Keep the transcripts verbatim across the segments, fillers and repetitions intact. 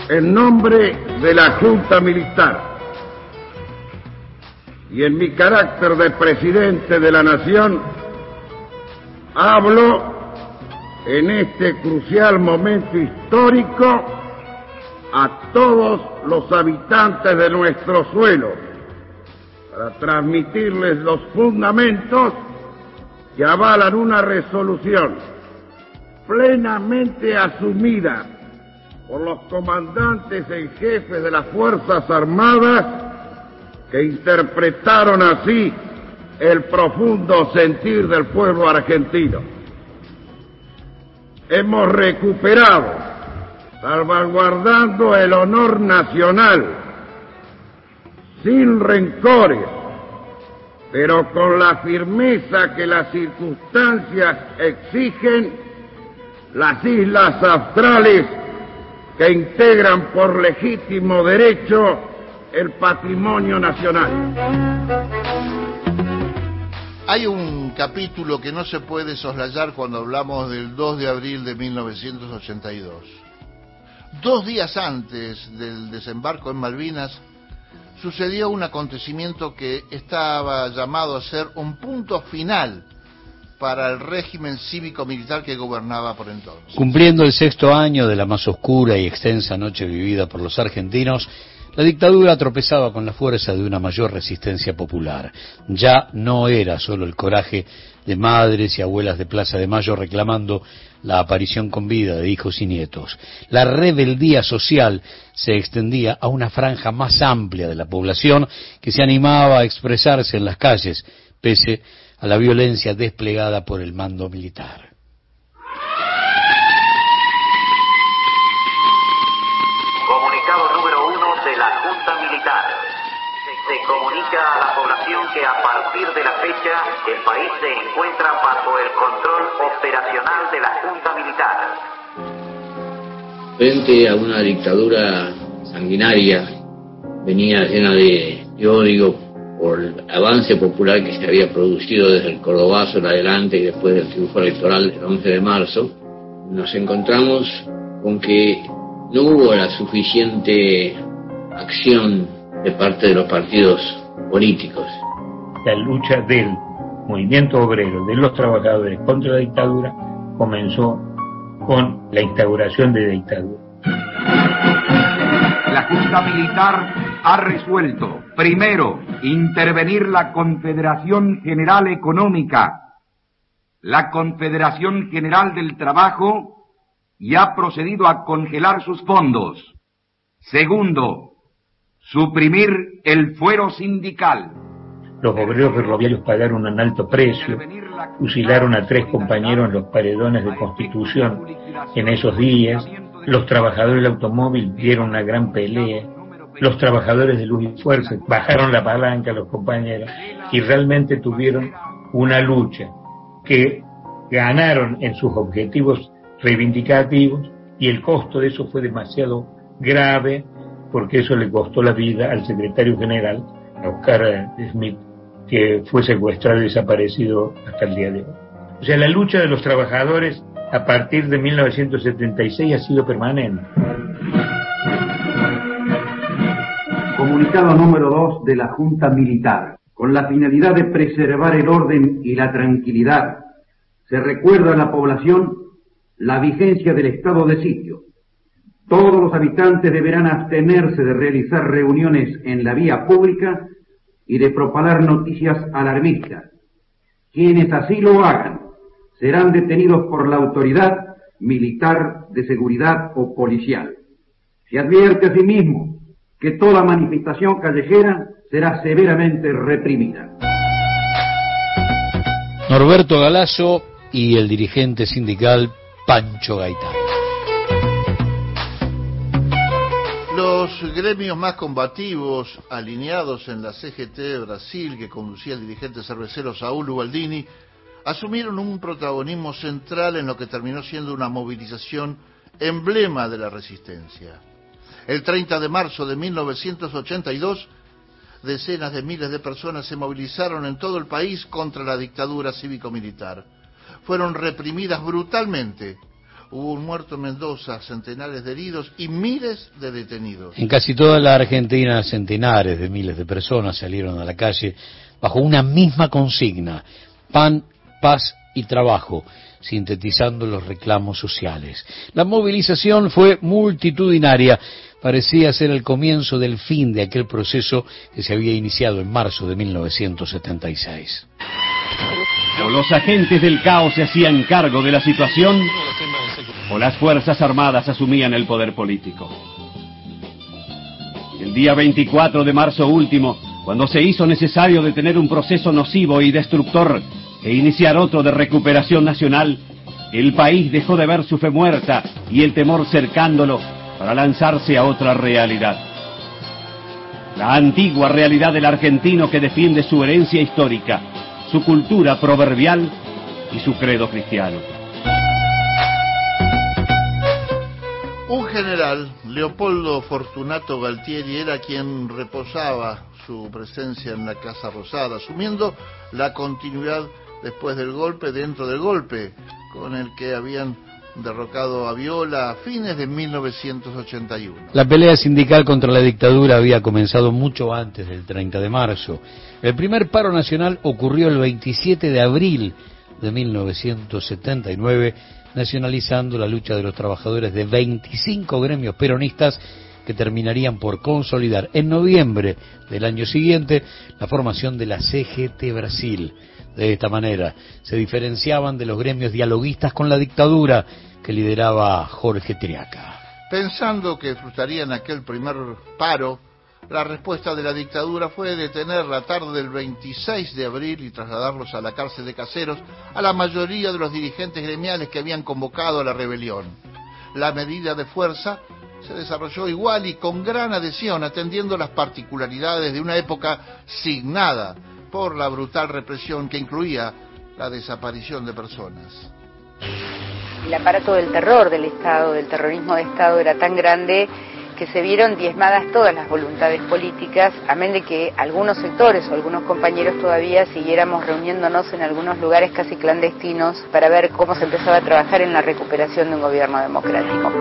en nombre de la Junta Militar y en mi carácter de presidente de la Nación, hablo en este crucial momento histórico a todos los habitantes de nuestro suelo para transmitirles los fundamentos que avalan una resolución plenamente asumida por los comandantes en jefe de las Fuerzas Armadas, que interpretaron así el profundo sentir del pueblo argentino. Hemos recuperado, salvaguardando el honor nacional, sin rencores, pero con la firmeza que las circunstancias exigen, las islas australes que integran por legítimo derecho el patrimonio nacional. Hay un capítulo que no se puede soslayar cuando hablamos del dos de abril de mil novecientos ochenta y dos. Dos días antes del desembarco en Malvinas, sucedió un acontecimiento que estaba llamado a ser un punto final para el régimen cívico-militar que gobernaba por entonces. Cumpliendo el sexto año de la más oscura y extensa noche vivida por los argentinos, la dictadura tropezaba con la fuerza de una mayor resistencia popular. Ya no era solo el coraje de madres y abuelas de Plaza de Mayo reclamando la aparición con vida de hijos y nietos. La rebeldía social se extendía a una franja más amplia de la población que se animaba a expresarse en las calles, pese a la violencia desplegada por el mando militar. Comunicado número uno de la Junta Militar. Se comunica a la población que a partir de la fecha el país se encuentra bajo el control operacional de la Junta Militar. Frente a una dictadura sanguinaria, venía llena de, de odio por el avance popular que se había producido desde el Cordobazo en adelante y después del triunfo electoral del once de marzo, nos encontramos con que no hubo la suficiente acción de parte de los partidos políticos. La lucha del movimiento obrero, de los trabajadores contra la dictadura, comenzó con la instauración de la dictadura. La Junta Militar ha resuelto, primero, intervenir la Confederación General Económica, la Confederación General del Trabajo, y ha procedido a congelar sus fondos. Segundo, suprimir el fuero sindical. Los obreros ferroviarios pagaron un alto precio, fusilaron a tres compañeros en los paredones de Constitución en esos días, los trabajadores del automóvil dieron una gran pelea, los trabajadores de Luz y Fuerza bajaron la palanca a los compañeros y realmente tuvieron una lucha que ganaron en sus objetivos reivindicativos, y el costo de eso fue demasiado grave porque eso le costó la vida al secretario general, a Oscar Smith, que fue secuestrado y desaparecido hasta el día de hoy. O sea, la lucha de los trabajadores a partir de mil novecientos setenta y seis ha sido permanente. Comunicado número dos de la Junta Militar. Con la finalidad de preservar el orden y la tranquilidad, se recuerda a la población la vigencia del estado de sitio. Todos los habitantes deberán abstenerse de realizar reuniones en la vía pública y de propagar noticias alarmistas. Quienes así lo hagan serán detenidos por la autoridad militar de seguridad o policial. Se advierte asimismo que toda manifestación callejera será severamente reprimida. Norberto Galazo y el dirigente sindical Pancho Gaitán. Los gremios más combativos, alineados en la C G T de Brasil, que conducía el dirigente cervecero Saúl Ubaldini, asumieron un protagonismo central en lo que terminó siendo una movilización emblema de la resistencia. El treinta de marzo de mil novecientos ochenta y dos, decenas de miles de personas se movilizaron en todo el país contra la dictadura cívico-militar. Fueron reprimidas brutalmente Hubo un muerto en Mendoza, centenares de heridos y miles de detenidos. En casi toda la Argentina, centenares de miles de personas salieron a la calle bajo una misma consigna: pan, paz y trabajo, sintetizando los reclamos sociales. La movilización fue multitudinaria, parecía ser el comienzo del fin de aquel proceso que se había iniciado en marzo de mil novecientos setenta y seis. O los agentes del caos se hacían cargo de la situación, o las Fuerzas Armadas asumían el poder político. El día veinticuatro de marzo último, cuando se hizo necesario detener un proceso nocivo y destructor e iniciar otro de recuperación nacional, el país dejó de ver su fe muerta y el temor cercándolo para lanzarse a otra realidad. La antigua realidad del argentino que defiende su herencia histórica, su cultura proverbial y su credo cristiano. Un general, Leopoldo Fortunato Galtieri, era quien reposaba su presencia en la Casa Rosada, asumiendo la continuidad después del golpe dentro del golpe, con el que habían derrocado a Viola a fines de mil novecientos ochenta y uno. La pelea sindical contra la dictadura había comenzado mucho antes del treinta de marzo. El primer paro nacional ocurrió el veintisiete de abril de mil novecientos setenta y nueve, nacionalizando la lucha de los trabajadores de veinticinco gremios peronistas que terminarían por consolidar en noviembre del año siguiente la formación de la C G T Brasil. De esta manera se diferenciaban de los gremios dialoguistas con la dictadura que lideraba Jorge Triaca. Pensando que frustrarían aquel primer paro, la respuesta de la dictadura fue detener la tarde del veintiséis de abril y trasladarlos a la cárcel de Caseros a la mayoría de los dirigentes gremiales que habían convocado a la rebelión. La medida de fuerza se desarrolló igual y con gran adhesión, atendiendo las particularidades de una época signada por la brutal represión que incluía la desaparición de personas. El aparato del terror del Estado, del terrorismo de Estado, era tan grande que se vieron diezmadas todas las voluntades políticas, amén de que algunos sectores o algunos compañeros todavía siguiéramos reuniéndonos en algunos lugares casi clandestinos para ver cómo se empezaba a trabajar en la recuperación de un gobierno democrático.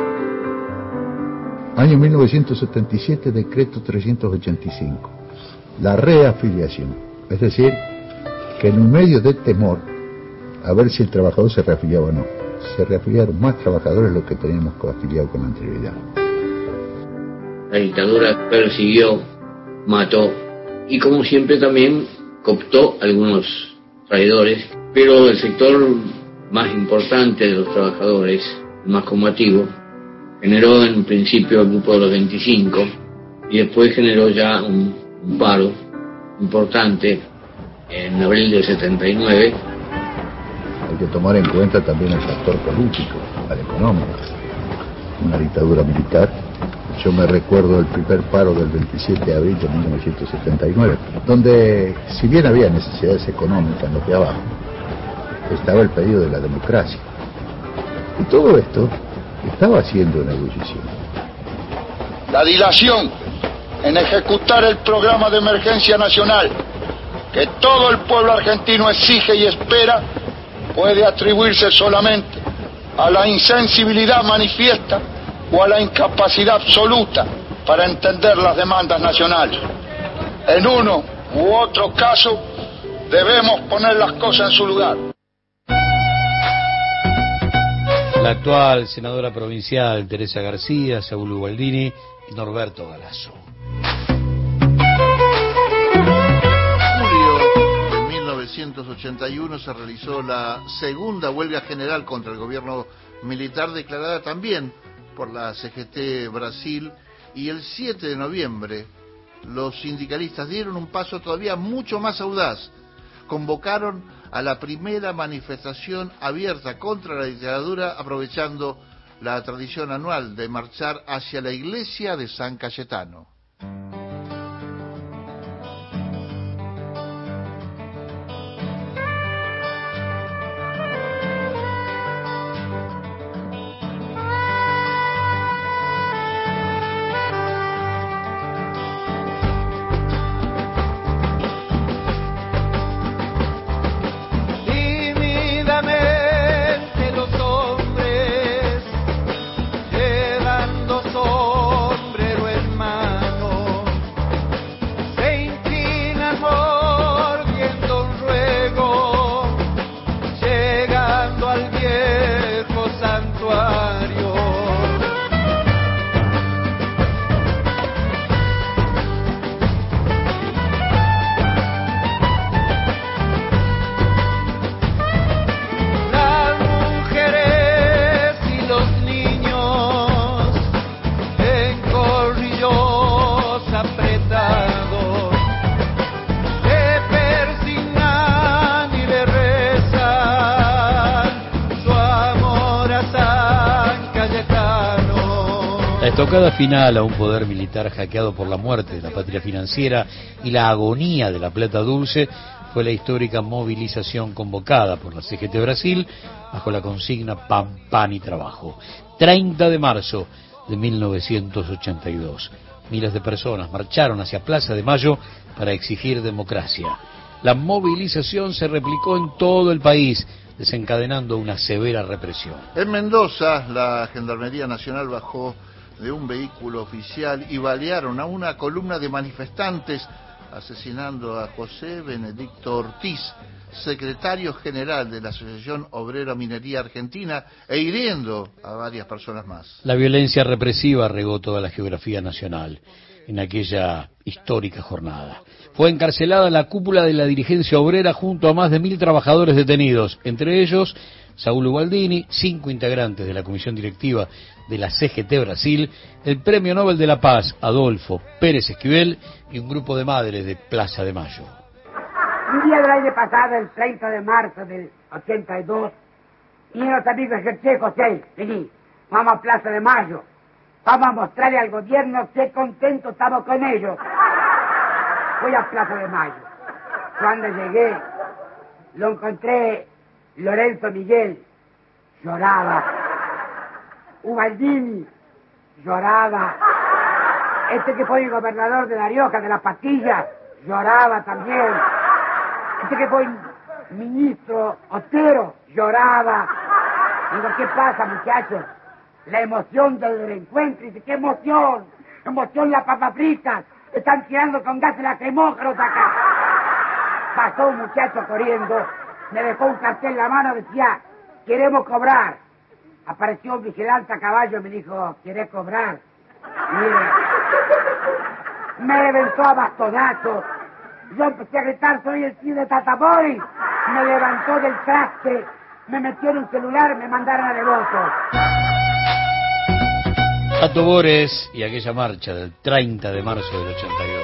Año mil novecientos setenta y siete, decreto trescientos ochenta y cinco. La reafiliación. Es decir, que en un medio de temor, a ver si el trabajador se reafiliaba o no, se reafiliaron más trabajadores de los que teníamos afiliados con anterioridad. La dictadura persiguió, mató y, como siempre, también cooptó algunos traidores, pero el sector más importante de los trabajadores, el más combativo, generó en principio el grupo de los veinticinco y después generó ya un, un paro importante en abril del setenta y nueve. Hay que tomar en cuenta también el factor político, el económico. Una dictadura militar. Yo me recuerdo el primer paro del veintisiete de abril de mil novecientos setenta y nueve, donde, si bien había necesidades económicas en los de abajo, estaba el pedido de la democracia. Y todo esto estaba haciendo una ebullición. La dilación en ejecutar el programa de emergencia nacional que todo el pueblo argentino exige y espera puede atribuirse solamente a la insensibilidad manifiesta o a la incapacidad absoluta para entender las demandas nacionales. En uno u otro caso debemos poner las cosas en su lugar. La actual senadora provincial Teresa García, Saúl Ubaldini y Norberto Galazo. En mil novecientos ochenta y uno se realizó la segunda huelga general contra el gobierno militar, declarada también por la C G T Brasil, y el siete de noviembre los sindicalistas dieron un paso todavía mucho más audaz. Convocaron a la primera manifestación abierta contra la dictadura, aprovechando la tradición anual de marchar hacia la iglesia de San Cayetano. estocada final a un poder militar hackeado por la muerte de la patria financiera y la agonía de la plata dulce fue la histórica movilización convocada por la C G T Brasil bajo la consigna Pan, Pan y Trabajo. treinta de marzo de mil novecientos ochenta y dos. Miles de personas marcharon hacia Plaza de Mayo para exigir democracia. La movilización se replicó en todo el país, desencadenando una severa represión. En Mendoza, la Gendarmería Nacional bajó de un vehículo oficial y balearon a una columna de manifestantes, asesinando a José Benedicto Ortiz, secretario general de la Asociación Obrera Minería Argentina, e hiriendo a varias personas más. La violencia represiva regó toda la geografía nacional en aquella histórica jornada. Fue encarcelada la cúpula de la dirigencia obrera junto a más de mil trabajadores detenidos, entre ellos Saúl Ubaldini, cinco integrantes de la comisión directiva de la C G T Brasil, el Premio Nobel de la Paz Adolfo Pérez Esquivel y un grupo de madres de Plaza de Mayo. Un día del año pasado, el treinta de marzo del ochenta y dos, y los amigos que che, José, vení, vamos a Plaza de Mayo, vamos a mostrarle al gobierno qué contento estamos con ellos. Fui a Plaza de Mayo. Cuando llegué, lo encontré Lorenzo Miguel, lloraba. Ubaldini, lloraba. Este que fue el gobernador de La Rioja, de la Pastilla, lloraba también. Este que fue el ministro Otero, lloraba. Digo, ¿qué pasa, muchachos? La emoción del reencuentro. Dice, ¿qué emoción? Emoción las papas fritas. Están tirando con gases lacrimógenos acá. Pasó un muchacho corriendo, me dejó un cartel en la mano, decía, queremos cobrar. Apareció un vigilante a caballo y me dijo, ¿querés cobrar? Mire, me reventó a bastonazos. Yo empecé a gritar, soy el tío de Tatamori. Me levantó del traste, me metió en un celular, me mandaron a Devoto. Tato Bores y aquella marcha del treinta de marzo del ochenta y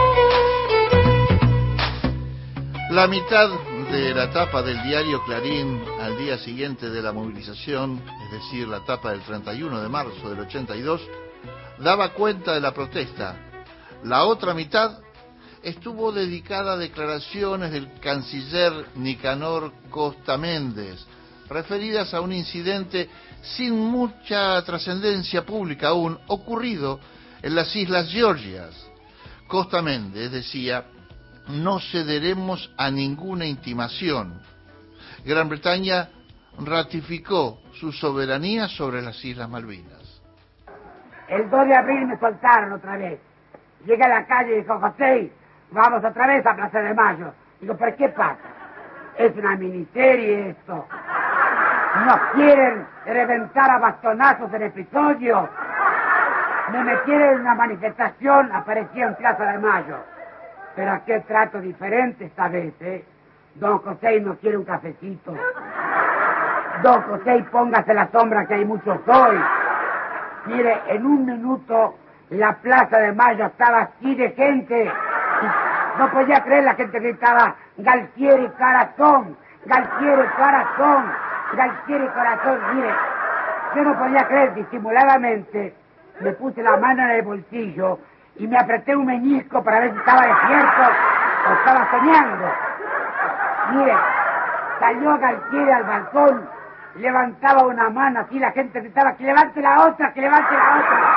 dos. La mitad de la tapa del diario Clarín al día siguiente de la movilización, es decir, la tapa del treinta y uno de marzo del ochenta y dos, daba cuenta de la protesta. La otra mitad estuvo dedicada a declaraciones del canciller Nicanor Costa Méndez, referidas a un incidente sin mucha trascendencia pública aún, ocurrido en las Islas Georgias. Costa Méndez decía, no cederemos a ninguna intimación. Gran Bretaña ratificó su soberanía sobre las Islas Malvinas. El dos de abril me soltaron otra vez. Llegué a la calle y dijo, José, vamos otra vez a Plaza de Mayo. Digo, ¿pero qué pasa? Es una miniserie esto. Nos quieren reventar a bastonazos el episodio. Me metieron en una manifestación, aparecí en Plaza de Mayo. Pero a qué trato diferente esta vez, ¿eh? Don José no quiere un cafecito. Don José, póngase la sombra que hay mucho sol. Mire, en un minuto la Plaza de Mayo estaba así de gente. No podía creer, la gente gritaba, Galtieri Corazón, Galtieri Corazón, Galtieri Corazón. Mire, yo no podía creer, disimuladamente me puse la mano en el bolsillo y me apreté un meñisco para ver si estaba despierto o estaba soñando. Mire, salió Galtieri al balcón, levantaba una mano así, la gente gritaba, que levante la otra, que levante la otra.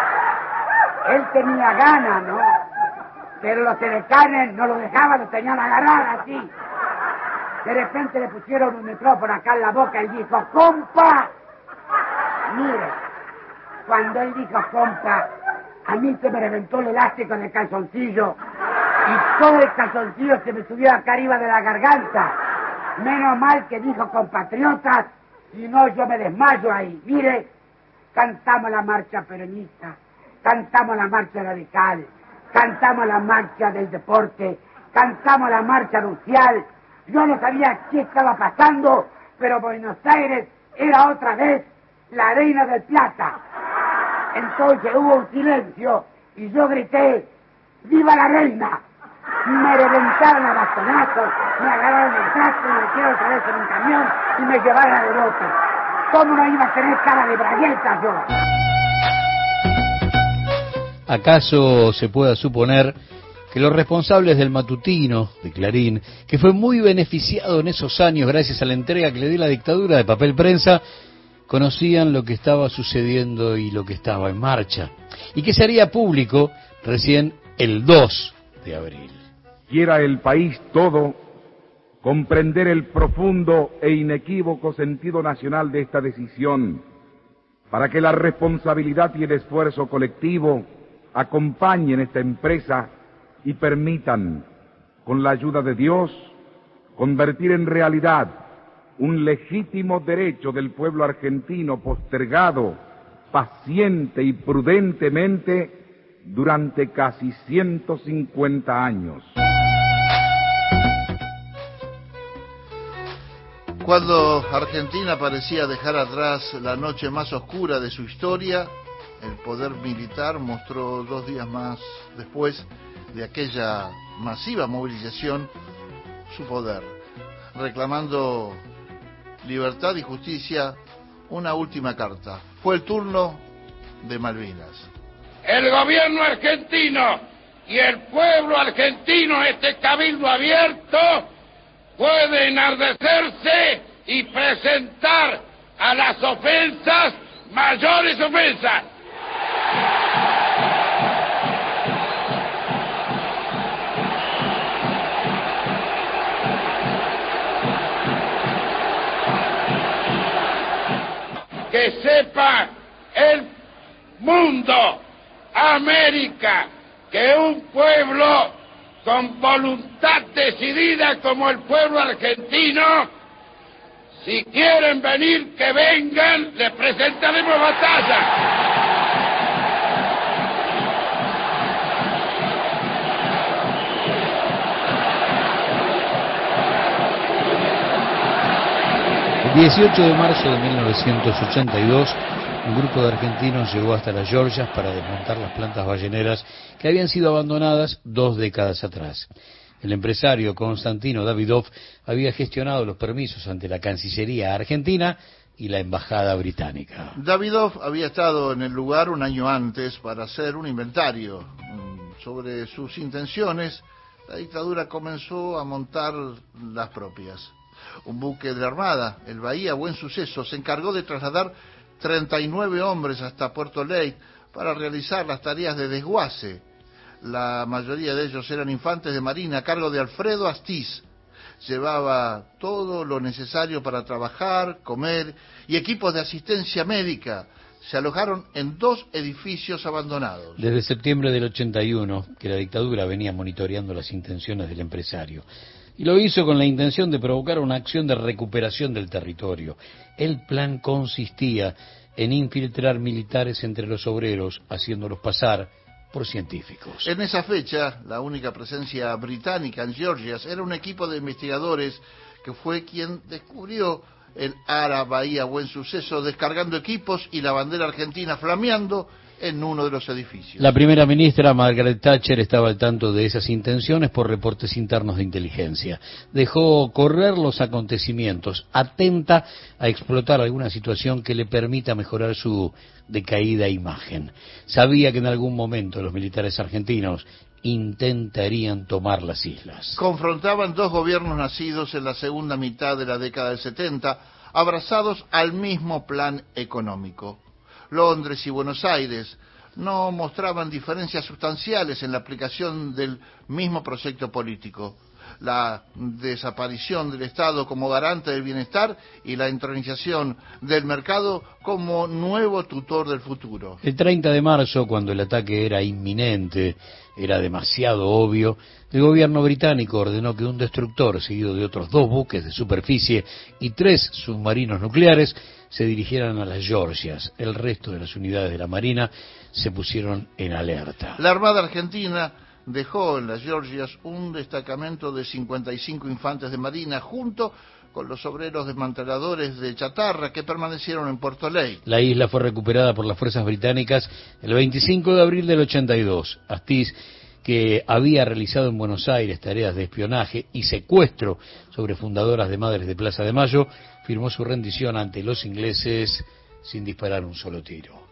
Él tenía ganas, ¿no? Pero los telecanes no lo dejaban, lo tenían agarrado así. De repente le pusieron un micrófono acá en la boca y dijo, ¡compa! Mire, cuando él dijo compa, a mí se me reventó el elástico del calzoncillo y todo el calzoncillo se me subió acá arriba de la garganta. Menos mal que dijo compatriotas, si no yo me desmayo ahí. Mire, cantamos la marcha peronista, cantamos la marcha radical, cantamos la marcha del deporte, cantamos la marcha nupcial. Yo no sabía qué estaba pasando, pero Buenos Aires era otra vez la reina del Plata. Entonces hubo un silencio y yo grité, ¡viva la reina! Me reventaron a bastonazos, me agarraron el tracto, me metieron otra vez en un camión y me llevaron a Devoto. ¿Cómo no iba a tener cara de bragueta yo? ¿Acaso se pueda suponer que los responsables del matutino, de Clarín, que fue muy beneficiado en esos años gracias a la entrega que le dio la dictadura de papel prensa, conocían lo que estaba sucediendo y lo que estaba en marcha, y que se haría público recién el dos de abril? Quiera el país todo comprender el profundo e inequívoco sentido nacional de esta decisión, para que la responsabilidad y el esfuerzo colectivo acompañen esta empresa y permitan, con la ayuda de Dios, convertir en realidad un legítimo derecho del pueblo argentino postergado paciente y prudentemente durante casi ciento cincuenta años. Cuando Argentina parecía dejar atrás la noche más oscura de su historia, el poder militar mostró dos días más después de aquella masiva movilización su poder, reclamando libertad y justicia, una última carta. Fue el turno de Malvinas. El gobierno argentino y el pueblo argentino, este cabildo abierto, puede enardecerse y presentar a las ofensas mayores ofensas. Que sepa el mundo, América, que un pueblo con voluntad decidida como el pueblo argentino, si quieren venir, que vengan, les presentaremos batalla. El dieciocho de marzo de mil novecientos ochenta y dos, un grupo de argentinos llegó hasta las Georgias para desmontar las plantas balleneras que habían sido abandonadas dos décadas atrás. El empresario Konstantino Davidov había gestionado los permisos ante la Cancillería argentina y la Embajada británica. Davidov había estado en el lugar un año antes para hacer un inventario sobre sus intenciones. La dictadura comenzó a montar las propias. Un buque de la Armada, el Bahía Buen Suceso, se encargó de trasladar treinta y nueve hombres hasta Puerto Ley para realizar las tareas de desguace. La mayoría de ellos eran infantes de marina a cargo de Alfredo Astiz. Llevaba todo lo necesario para trabajar, comer y equipos de asistencia médica. Se alojaron en dos edificios abandonados. Desde septiembre del ochenta y uno, que la dictadura venía monitoreando las intenciones del empresario. Y lo hizo con la intención de provocar una acción de recuperación del territorio. El plan consistía en infiltrar militares entre los obreros, haciéndolos pasar por científicos. En esa fecha, la única presencia británica en Georgias era un equipo de investigadores que fue quien descubrió el Ara Bahía Buen Suceso, descargando equipos y la bandera argentina flameando en uno de los edificios. La primera ministra, Margaret Thatcher, estaba al tanto de esas intenciones por reportes internos de inteligencia. Dejó correr los acontecimientos, atenta a explotar alguna situación que le permita mejorar su decaída imagen. Sabía que en algún momento los militares argentinos intentarían tomar las islas. Confrontaban dos gobiernos nacidos en la segunda mitad de la década del setenta, abrazados al mismo plan económico. Londres y Buenos Aires no mostraban diferencias sustanciales en la aplicación del mismo proyecto político. La desaparición del Estado como garante del bienestar y la entronización del mercado como nuevo tutor del futuro. El treinta de marzo, cuando el ataque era inminente, era demasiado obvio, el gobierno británico ordenó que un destructor, seguido de otros dos buques de superficie y tres submarinos nucleares, se dirigieran a las Georgias. El resto de las unidades de la Marina se pusieron en alerta. La Armada Argentina dejó en las Georgias un destacamento de cincuenta y cinco infantes de marina junto con los obreros desmanteladores de chatarra que permanecieron en Puerto Ley. La isla fue recuperada por las fuerzas británicas el veinticinco de abril del ochenta y dos. Astiz, que había realizado en Buenos Aires tareas de espionaje y secuestro sobre fundadoras de Madres de Plaza de Mayo, firmó su rendición ante los ingleses sin disparar un solo tiro.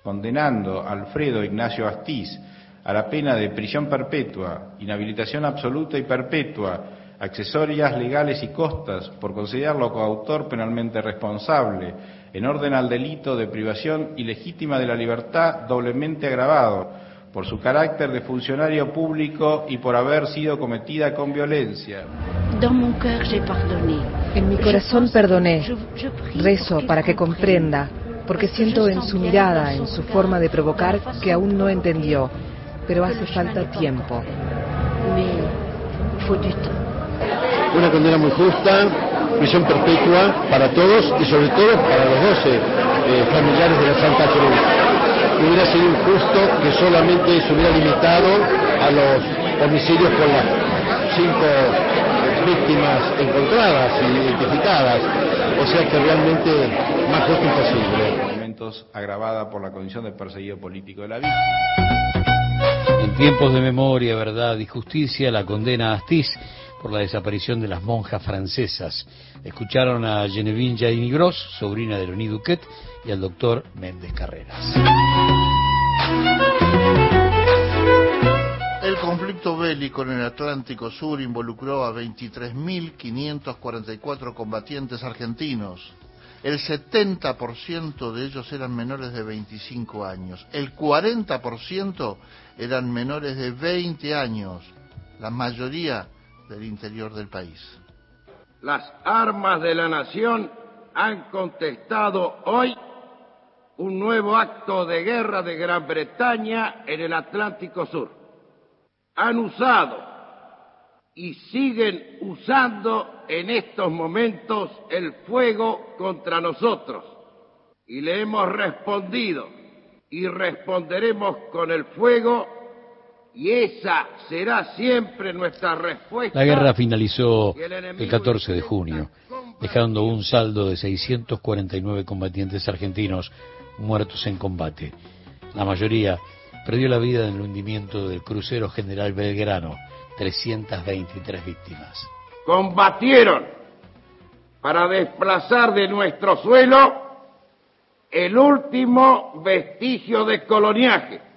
condenando a Alfredo Ignacio Astiz a la pena de prisión perpetua, inhabilitación absoluta y perpetua, accesorias legales y costas, por considerarlo coautor penalmente responsable, en orden al delito de privación ilegítima de la libertad doblemente agravado, por su carácter de funcionario público y por haber sido cometida con violencia. En mi corazón perdoné. Rezo para que comprenda, porque siento en su mirada, en su forma de provocar, que aún no entendió, pero hace falta tiempo. Una condena muy justa, prisión perpetua para todos y sobre todo para los doce eh, familiares de la Santa Cruz. Hubiera sido injusto que solamente se hubiera limitado a los homicidios con las cinco víctimas encontradas y identificadas, o sea que realmente más justo imposible. Momentos agravada por la condición de perseguido político de la víctima. En tiempos de memoria, verdad y justicia, la condena a Astiz por la desaparición de las monjas francesas. Escucharon a Genevieve Jaini Gross, sobrina de Leonie Duquet, y al doctor Méndez Carreras. El conflicto bélico en el Atlántico Sur involucró a veintitrés mil quinientos cuarenta y cuatro combatientes argentinos. El setenta por ciento de ellos eran menores de veinticinco años. El cuarenta por ciento eran menores de veinte años. La mayoría del interior del país. Las armas de la nación han contestado hoy un nuevo acto de guerra de Gran Bretaña en el Atlántico Sur. Han usado y siguen usando en estos momentos el fuego contra nosotros. Y le hemos respondido y responderemos con el fuego. Y esa será siempre nuestra respuesta. La guerra finalizó el catorce de junio, dejando un saldo de seiscientos cuarenta y nueve combatientes argentinos muertos en combate. La mayoría perdió la vida en el hundimiento del crucero General Belgrano, trescientas veintitrés víctimas. Combatieron para desplazar de nuestro suelo el último vestigio de coloniaje.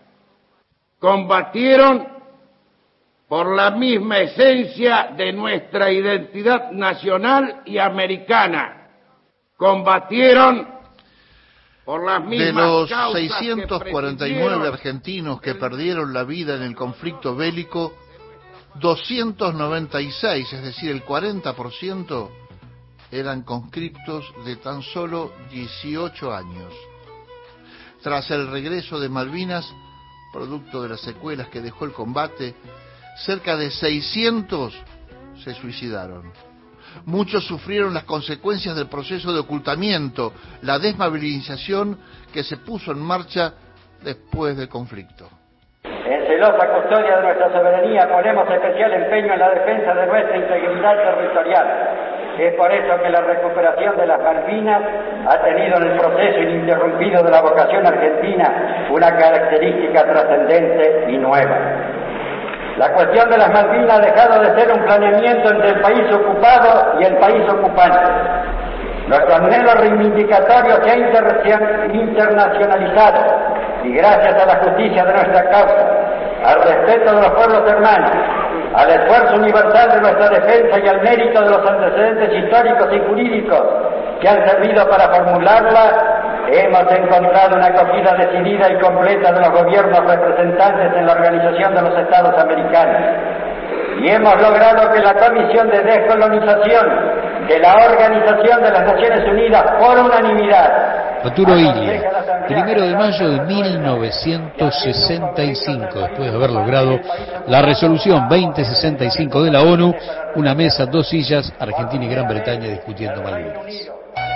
Combatieron por la misma esencia de nuestra identidad nacional y americana. Combatieron por las mismas De los causas seiscientos cuarenta y nueve argentinos que perdieron la vida en el conflicto bélico, doscientos noventa y seis, es decir, el cuarenta por ciento, eran conscriptos de tan solo dieciocho años. Tras el regreso de Malvinas, producto de las secuelas que dejó el combate, cerca de seiscientos se suicidaron. Muchos sufrieron las consecuencias del proceso de ocultamiento, la desmovilización que se puso en marcha después del conflicto. En celosa custodia de nuestra soberanía ponemos especial empeño en la defensa de nuestra integridad territorial. Es por eso que la recuperación de las Malvinas ha tenido en el proceso ininterrumpido de la vocación argentina una característica trascendente y nueva. La cuestión de las Malvinas ha dejado de ser un planeamiento entre el país ocupado y el país ocupante. Nuestro anhelo reivindicatorio se ha inter- internacionalizado y gracias a la justicia de nuestra causa, al respeto de los pueblos hermanos, al esfuerzo universal de nuestra defensa y al mérito de los antecedentes históricos y jurídicos que han servido para formularla, hemos encontrado una acogida decidida y completa de los gobiernos representantes en la Organización de los Estados Americanos. Y hemos logrado que la Comisión de Descolonización de la Organización de las Naciones Unidas, por unanimidad, Arturo Illia, primero de mayo de mil novecientos sesenta y cinco, después de haber logrado la resolución veinte sesenta y cinco de la ONU, una mesa, dos sillas, Argentina y Gran Bretaña discutiendo Malvinas.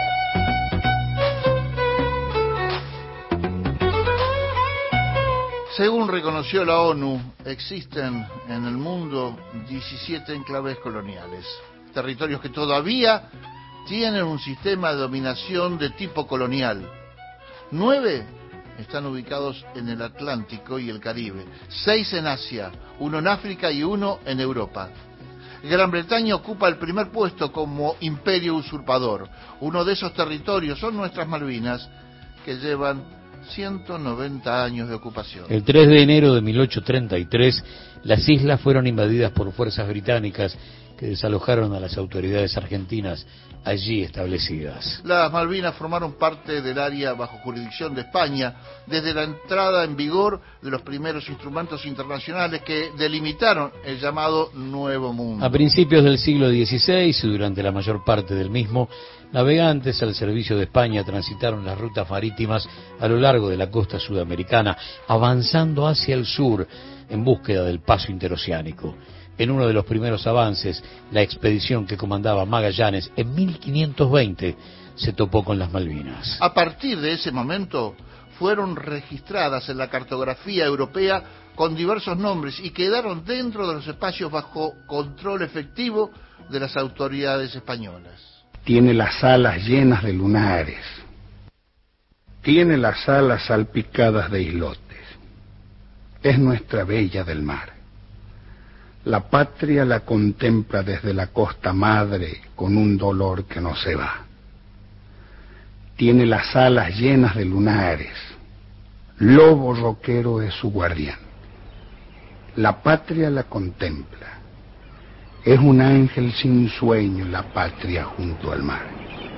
Según reconoció la ONU, existen en el mundo diecisiete enclaves coloniales, territorios que todavía tienen un sistema de dominación de tipo colonial. Nueve están ubicados en el Atlántico y el Caribe, seis en Asia, uno en África y uno en Europa. Gran Bretaña ocupa el primer puesto como imperio usurpador. Uno de esos territorios son nuestras Malvinas, que llevan ciento noventa años de ocupación. El tres de enero de mil ochocientos treinta y tres, las islas fueron invadidas por fuerzas británicas que desalojaron a las autoridades argentinas allí establecidas. Las Malvinas formaron parte del área bajo jurisdicción de España desde la entrada en vigor de los primeros instrumentos internacionales que delimitaron el llamado Nuevo Mundo. A principios del siglo dieciséis y durante la mayor parte del mismo, navegantes al servicio de España transitaron las rutas marítimas a lo largo de la costa sudamericana, avanzando hacia el sur en búsqueda del paso interoceánico. En uno de los primeros avances, la expedición que comandaba Magallanes en mil quinientos veinte se topó con las Malvinas. A partir de ese momento fueron registradas en la cartografía europea con diversos nombres y quedaron dentro de los espacios bajo control efectivo de las autoridades españolas. Tiene las alas llenas de lunares, tiene las alas salpicadas de islotes, es nuestra bella del mar. La patria la contempla desde la costa madre con un dolor que no se va. Tiene las alas llenas de lunares, lobo roquero es su guardián. La patria la contempla, es un ángel sin sueño la patria junto al mar.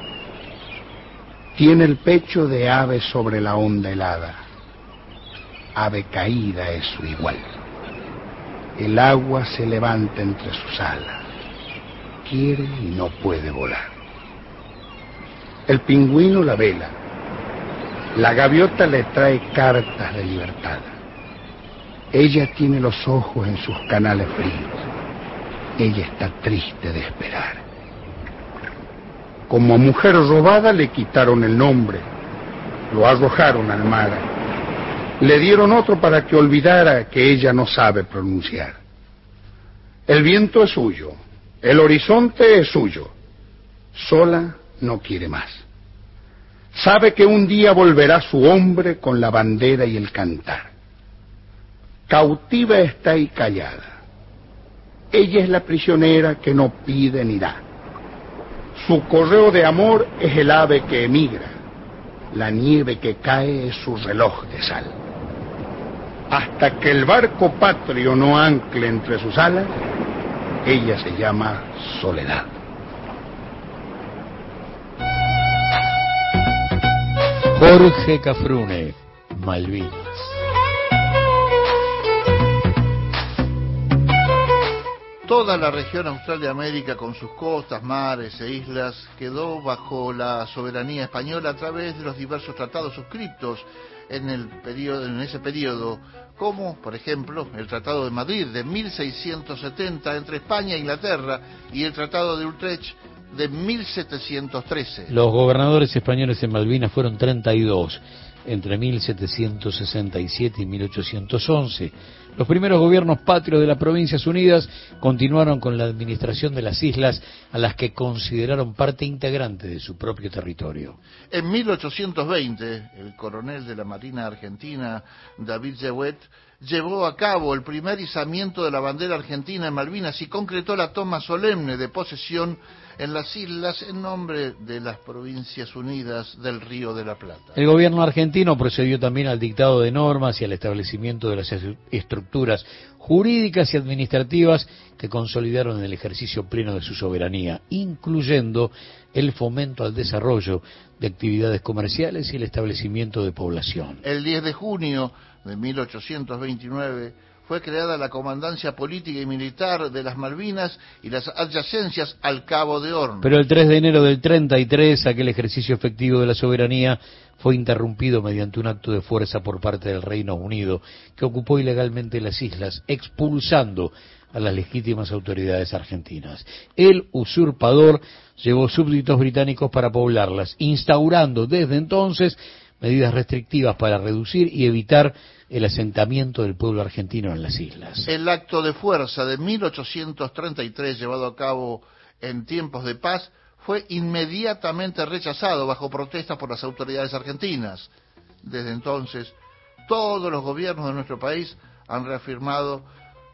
Tiene el pecho de ave sobre la onda helada, ave caída es su igual. El agua se levanta entre sus alas, quiere y no puede volar. El pingüino la vela, la gaviota le trae cartas de libertad. Ella tiene los ojos en sus canales fríos, ella está triste de esperar. Como a mujer robada le quitaron el nombre, lo arrojaron al mar. Le dieron otro para que olvidara que ella no sabe pronunciar. El viento es suyo, el horizonte es suyo. Sola no quiere más. Sabe que un día volverá su hombre con la bandera y el cantar. Cautiva está y callada. Ella es la prisionera que no pide ni da. Su correo de amor es el ave que emigra. La nieve que cae es su reloj de sal. Hasta que el barco patrio no ancle entre sus alas, ella se llama Soledad. Jorge Cafrune, Malvinas. Toda la región austral de América, con sus costas, mares e islas, quedó bajo la soberanía española a través de los diversos tratados suscriptos en el periodo, en ese periodo, como, por ejemplo, el Tratado de Madrid de mil seiscientos setenta entre España e Inglaterra y el Tratado de Utrecht de mil setecientos trece. Los gobernadores españoles en Malvinas fueron treinta y dos, entre mil setecientos sesenta y siete y mil ochocientos once. Los primeros gobiernos patrios de las Provincias Unidas continuaron con la administración de las islas, a las que consideraron parte integrante de su propio territorio. En mil ochocientos veinte, el coronel de la Marina Argentina, David Jewett, llevó a cabo el primer izamiento de la bandera argentina en Malvinas y concretó la toma solemne de posesión en las islas en nombre de las Provincias Unidas del Río de la Plata. El gobierno argentino procedió también al dictado de normas y al establecimiento de las estructuras jurídicas y administrativas que consolidaron el ejercicio pleno de su soberanía, incluyendo el fomento al desarrollo de actividades comerciales y el establecimiento de población. El diez de junio de mil ochocientos veintinueve fue creada la Comandancia Política y Militar de las Malvinas y las adyacencias al Cabo de Hornos. Pero el tres de enero del treinta y tres, aquel ejercicio efectivo de la soberanía fue interrumpido mediante un acto de fuerza por parte del Reino Unido, que ocupó ilegalmente las islas, expulsando a las legítimas autoridades argentinas. El usurpador llevó súbditos británicos para poblarlas, instaurando desde entonces medidas restrictivas para reducir y evitar el asentamiento del pueblo argentino en las islas. El acto de fuerza de mil ochocientos treinta y tres, llevado a cabo en tiempos de paz, fue inmediatamente rechazado bajo protesta por las autoridades argentinas. Desde entonces, todos los gobiernos de nuestro país han reafirmado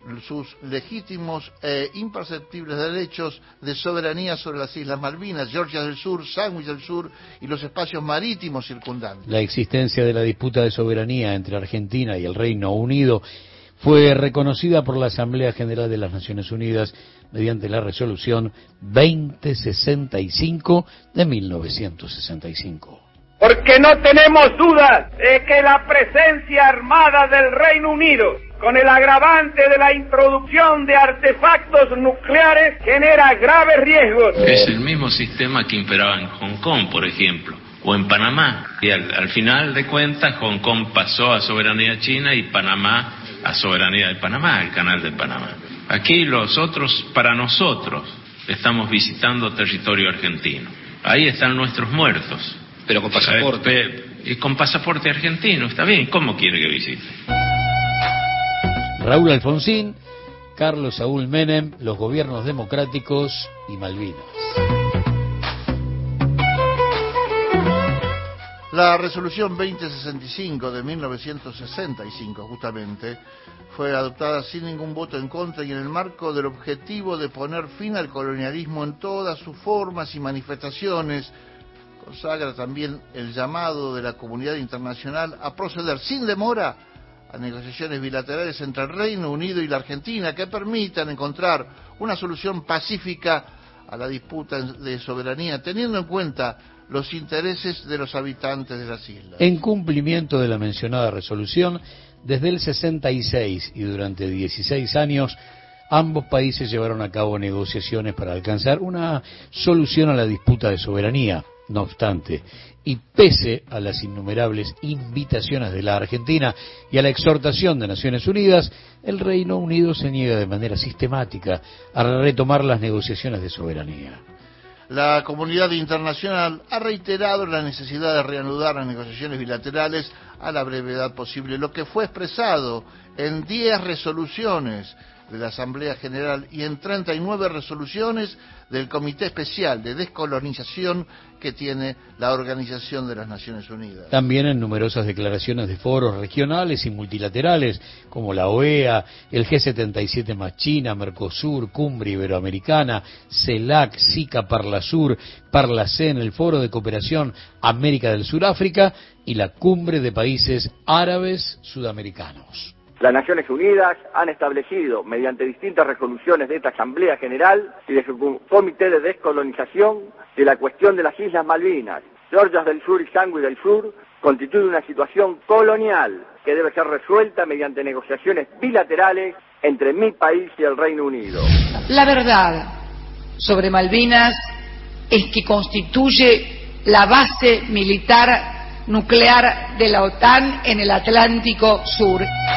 sus legítimos e imperceptibles derechos de soberanía sobre las Islas Malvinas, Georgia del Sur, Sandwich del Sur y los espacios marítimos circundantes. La existencia de la disputa de soberanía entre Argentina y el Reino Unido fue reconocida por la Asamblea General de las Naciones Unidas mediante la resolución veinte sesenta y cinco de mil novecientos sesenta y cinco. Porque no tenemos dudas de que la presencia armada del Reino Unido, con el agravante de la introducción de artefactos nucleares, genera graves riesgos. Es el mismo sistema que imperaba en Hong Kong, por ejemplo, o en Panamá. Y al, al final de cuentas, Hong Kong pasó a soberanía china y Panamá a soberanía de Panamá, el canal de Panamá. Aquí los otros, para nosotros, estamos visitando territorio argentino. Ahí están nuestros muertos. Pero con pasaporte. Y con pasaporte argentino, está bien. ¿Cómo quiere que visite? Raúl Alfonsín, Carlos Saúl Menem, los gobiernos democráticos y Malvinas. La resolución veinte sesenta y cinco de mil novecientos sesenta y cinco, justamente, fue adoptada sin ningún voto en contra y en el marco del objetivo de poner fin al colonialismo en todas sus formas y manifestaciones. Consagra también el llamado de la comunidad internacional a proceder sin demora a negociaciones bilaterales entre el Reino Unido y la Argentina que permitan encontrar una solución pacífica a la disputa de soberanía, teniendo en cuenta los intereses de los habitantes de las islas. En cumplimiento de la mencionada resolución, desde el sesenta y seis y durante dieciséis años, ambos países llevaron a cabo negociaciones para alcanzar una solución a la disputa de soberanía. No obstante, y pese a las innumerables invitaciones de la Argentina y a la exhortación de Naciones Unidas, el Reino Unido se niega de manera sistemática a retomar las negociaciones de soberanía. La comunidad internacional ha reiterado la necesidad de reanudar las negociaciones bilaterales a la brevedad posible, lo que fue expresado en diez resoluciones de la Asamblea General y en treinta y nueve resoluciones del Comité Especial de Descolonización que tiene la Organización de las Naciones Unidas. También en numerosas declaraciones de foros regionales y multilaterales, como la O E A, el G setenta y siete más China, Mercosur, Cumbre Iberoamericana, CELAC, SICA, Parlasur, Parlacen, el Foro de Cooperación América del Suráfrica y la Cumbre de Países Árabes Sudamericanos. Las Naciones Unidas han establecido, mediante distintas resoluciones de esta Asamblea General y de su Comité de Descolonización, que la cuestión de las Islas Malvinas, Georgias del Sur y Sandwich del Sur, constituye una situación colonial que debe ser resuelta mediante negociaciones bilaterales entre mi país y el Reino Unido. La verdad sobre Malvinas es que constituye la base militar nuclear de la OTAN en el Atlántico Sur.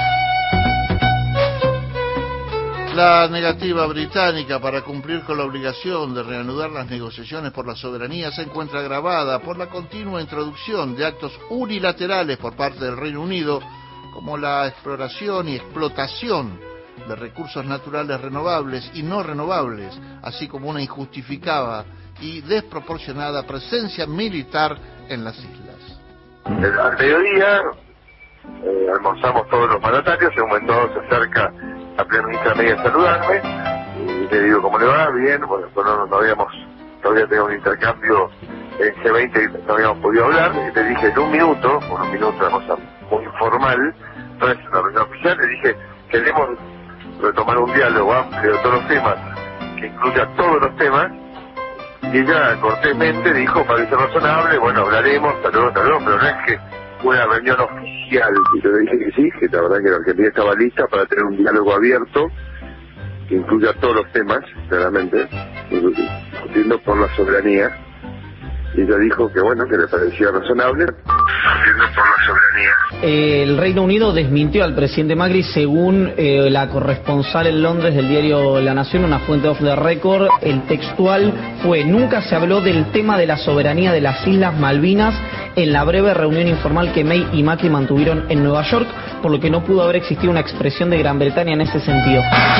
La negativa británica para cumplir con la obligación de reanudar las negociaciones por la soberanía se encuentra agravada por la continua introducción de actos unilaterales por parte del Reino Unido, como la exploración y explotación de recursos naturales renovables y no renovables, así como una injustificada y desproporcionada presencia militar en las islas. Al mediodía eh, almorzamos todos los mandatarios, en un momento dado se acerca la primera ministra media a saludarme y le digo, ¿cómo le va? Bien, bueno, no, no habíamos, todavía teníamos un intercambio en G veinte y no habíamos podido hablar, y le dije en un minuto, por un minuto, una cosa muy informal, no es una reunión oficial, le dije, queremos retomar un diálogo amplio de todos los temas, que incluya todos los temas, y ella cortésmente dijo, parece razonable, bueno, hablaremos, tal vez, tal vez, pero no es que una reunión oficial. Y yo le dije que sí, que la verdad que la Argentina estaba lista para tener un diálogo abierto que incluya todos los temas, claramente, discutiendo por la soberanía. Y ella dijo que bueno, que le parecía razonable, discutiendo por la soberanía. Eh, el Reino Unido desmintió al presidente Macri, según eh, la corresponsal en Londres del diario La Nación, una fuente off the record. El textual fue: nunca se habló del tema de la soberanía de las Islas Malvinas en la breve reunión informal que May y Macri mantuvieron en Nueva York, por lo que no pudo haber existido una expresión de Gran Bretaña en ese sentido.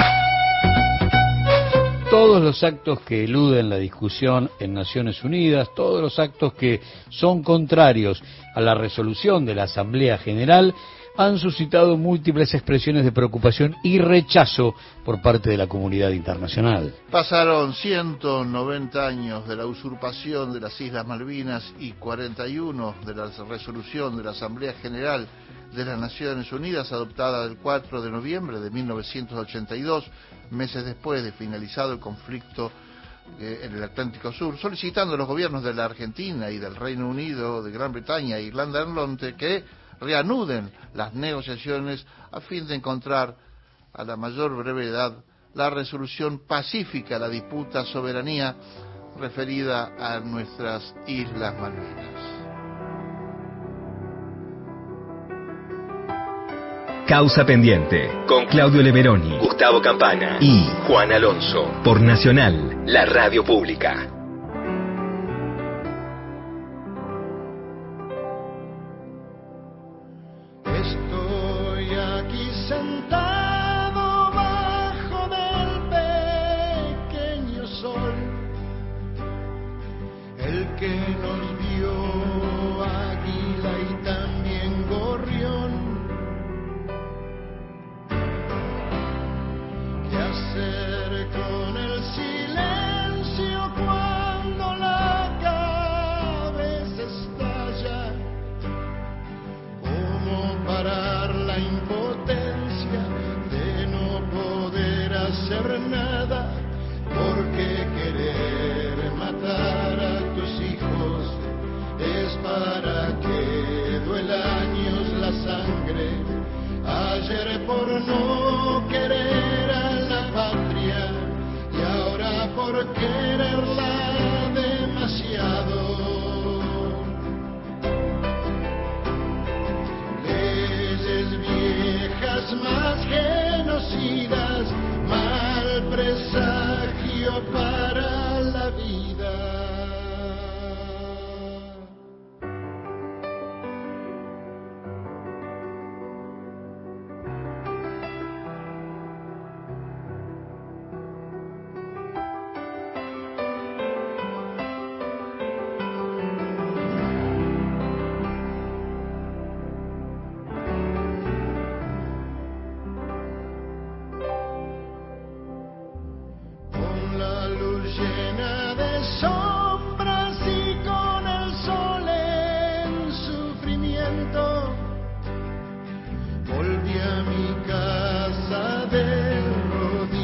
Todos los actos que eluden la discusión en Naciones Unidas, todos los actos que son contrarios a la resolución de la Asamblea General, han suscitado múltiples expresiones de preocupación y rechazo por parte de la comunidad internacional. Pasaron ciento noventa años de la usurpación de las Islas Malvinas y cuarenta y uno de la resolución de la Asamblea General de las Naciones Unidas adoptada el cuatro de noviembre de mil novecientos ochenta y dos, meses después de finalizado el conflicto eh, en el Atlántico Sur, solicitando a los gobiernos de la Argentina y del Reino Unido, de Gran Bretaña e Irlanda del Norte que reanuden las negociaciones a fin de encontrar a la mayor brevedad la resolución pacífica a la disputa soberanía referida a nuestras Islas Malvinas. Causa Pendiente, con Claudio Lemeroni, Gustavo Campana y Juan Alonso, por Nacional, la radio pública. Estoy aquí sentado bajo del pequeño sol, el que nos vio águila y también gorrión. ¿Qué hacer con el silencio cuando la cabeza estalla? ¿Cómo parar la impotencia de no poder hacer nada? Porque querer matar a tus hijos es para que duela años la sangre. Ayer por no querer a la patria y ahora por quererla demasiado. Leyes viejas más genocidas, mal presagio para